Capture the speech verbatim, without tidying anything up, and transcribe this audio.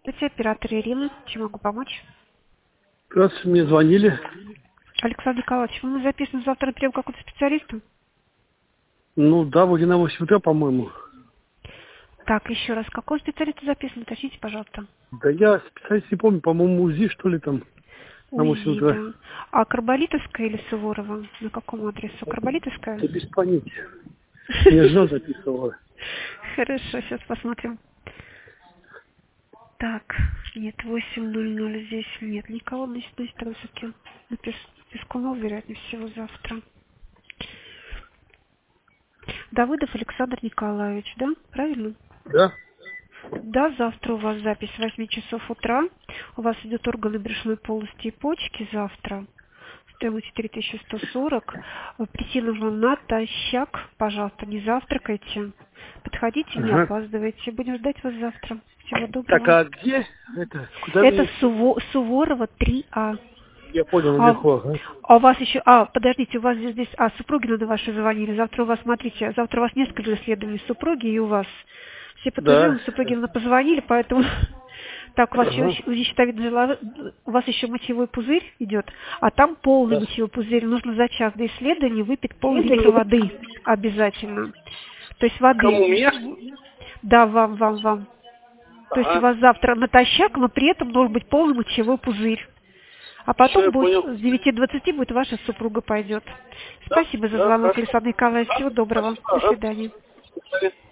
Это оператор Ирина. Чем могу помочь? Здравствуйте, мне звонили. Александр Николаевич, вы записаны завтра на прием какого-то специалиста? Ну да, вроде на восемь утра, по-моему. Так, еще раз, какой специалист записан? Уточните, пожалуйста. Да я специалист не помню, по-моему, УЗИ, что ли, там, на восемь УЗИ, утра. да. А Карболитовская или Суворова? На каком адресу? Карболитовская? Это без понятия. Мне жена записывала. Хорошо, сейчас посмотрим. Так, нет, восемь ноль ноль здесь нет никого, значит, значит, тогда все-таки на Пес- Пескунов, вероятнее всего, завтра. Давыдов Александр Николаевич, да? Правильно? Да? Да, завтра у вас запись с восьми часов утра. У вас идет органы брюшной полости и почки завтра. Стоимость четыре тысячи сто сорок. Прийти нужно натощак. Пожалуйста, не завтракайте. Подходите, не Ага. опаздывайте. Будем ждать вас завтра. Всего Так, доброго. а где? Это, куда Это мне? Суво- Суворова три А. Я понял, А, наверху, ага. а у вас еще, а, подождите, у вас здесь, здесь, а, супруги надо ваши звонили. Завтра у вас, смотрите, завтра у вас несколько исследований супруги, и у вас все патологи, Да. супруги надо позвонили, поэтому, так, у вас еще, Ага. УЗИ щитовидной железы, у вас еще мочевой пузырь идет, а там полный Да. мочевой пузырь, нужно за час до исследования выпить пол-литра воды обязательно. То есть воды, Кому, меня? да, вам, вам, вам. То есть у Ага. вас завтра натощак, но при этом должен быть полный мочевой пузырь. А Все, потом я будет понял. с девяти двадцати будет ваша супруга пойдет. Да? Спасибо за Да, звонок, хорошо. Александр Николаевич. Да, Всего доброго. спасибо, До ага. свидания. До свидания.